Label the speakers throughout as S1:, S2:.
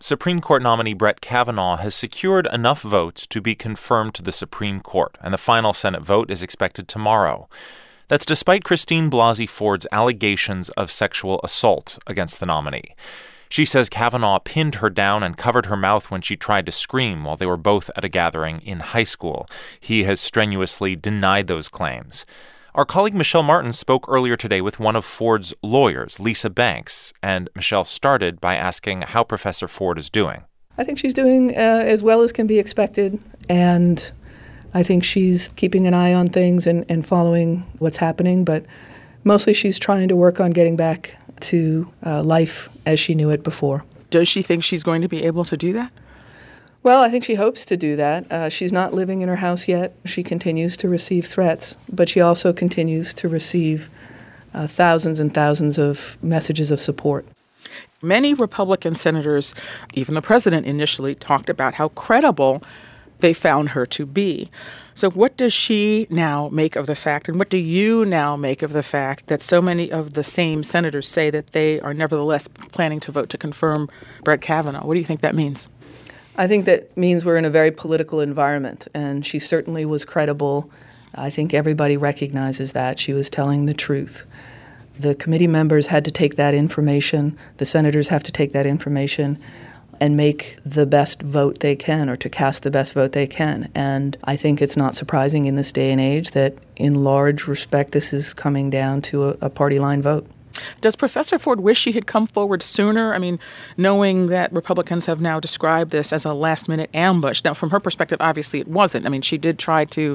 S1: Supreme Court nominee Brett Kavanaugh has secured enough votes to be confirmed to the Supreme Court, and the final Senate vote is expected tomorrow. That's despite Christine Blasey Ford's allegations of sexual assault against the nominee. She says Kavanaugh pinned her down and covered her mouth when she tried to scream while they were both at a gathering in high school. He has strenuously denied those claims. Our colleague Michelle Martin spoke earlier today with one of Ford's lawyers, Lisa Banks, and Michelle started by asking how Professor Ford is doing.
S2: I think she's doing as well as can be expected, and I think she's keeping an eye on things and following what's happening, but mostly she's trying to work on getting back to life as she knew it before.
S3: Does she think she's going to be able to do that?
S2: Well, I think she hopes to do that. She's not living in her house yet. She continues to receive threats, but she also continues to receive thousands and thousands of messages of support.
S3: Many Republican senators, even the president initially, talked about how credible they found her to be. So what does she now make of the fact, and what do you now make of the fact that so many of the same senators say that they are nevertheless planning to vote to confirm Brett Kavanaugh? What do you think that means?
S2: I think that means we're in a very political environment, and she certainly was credible. I think everybody recognizes that. She was telling the truth. The committee members had to take that information, the senators have to take that information and make the best vote they can, or to cast the best vote they can. And I think it's not surprising in this day and age that in large respect this is coming down to a party line vote.
S3: Does Professor Ford wish she had come forward sooner? I mean, knowing that Republicans have now described this as a last-minute ambush. Now, from her perspective, obviously it wasn't. I mean, she did try to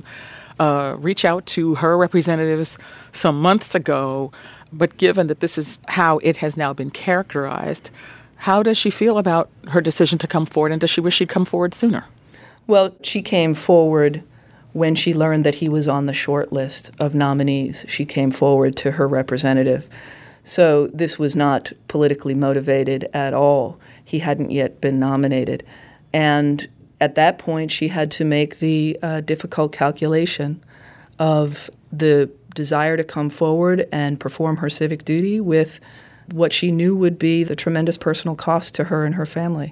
S3: reach out to her representatives some months ago, but given that this is how it has now been characterized, how does she feel about her decision to come forward, and does she wish she'd come forward sooner?
S2: Well, she came forward when she learned that he was on the short list of nominees. She came forward to her representative. So this was not politically motivated at all. He hadn't yet been nominated. And at that point, she had to make the difficult calculation of the desire to come forward and perform her civic duty with what she knew would be the tremendous personal cost to her and her family.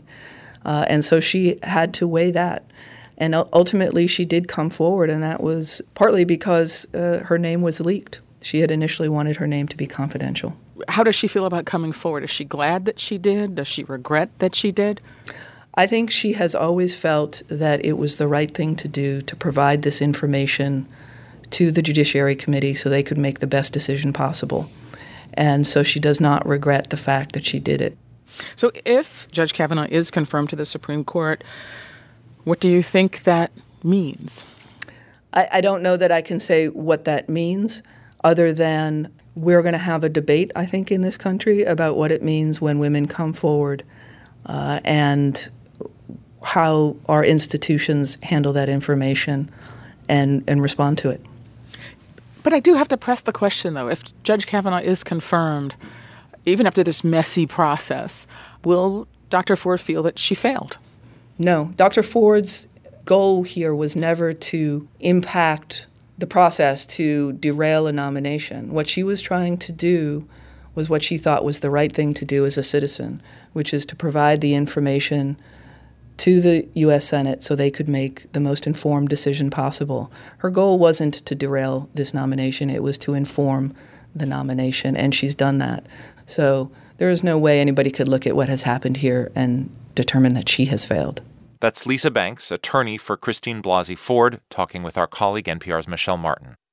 S2: And so she had to weigh that. And ultimately, she did come forward, and that was partly because her name was leaked. She had initially wanted her name to be confidential.
S3: How does she feel about coming forward? Is she glad that she did? Does she regret that she did?
S2: I think she has always felt that it was the right thing to do to provide this information to the Judiciary Committee so they could make the best decision possible. And so she does not regret the fact that she did it.
S3: So if Judge Kavanaugh is confirmed to the Supreme Court, what do you think that means?
S2: I don't know that I can say what that means, other than we're going to have a debate, I think, in this country about what it means when women come forward and how our institutions handle that information and respond to it.
S3: But I do have to press the question, though. If Judge Kavanaugh is confirmed, even after this messy process, will Dr. Ford feel that she failed?
S2: No. Dr. Ford's goal here was never to impact the process to derail a nomination. What she was trying to do was what she thought was the right thing to do as a citizen, which is to provide the information to the U.S. Senate so they could make the most informed decision possible. Her goal wasn't to derail this nomination, it was to inform the nomination, and she's done that. So there is no way anybody could look at what has happened here and determine that she has failed.
S1: That's Lisa Banks, attorney for Christine Blasey Ford, talking with our colleague NPR's Michelle Martin.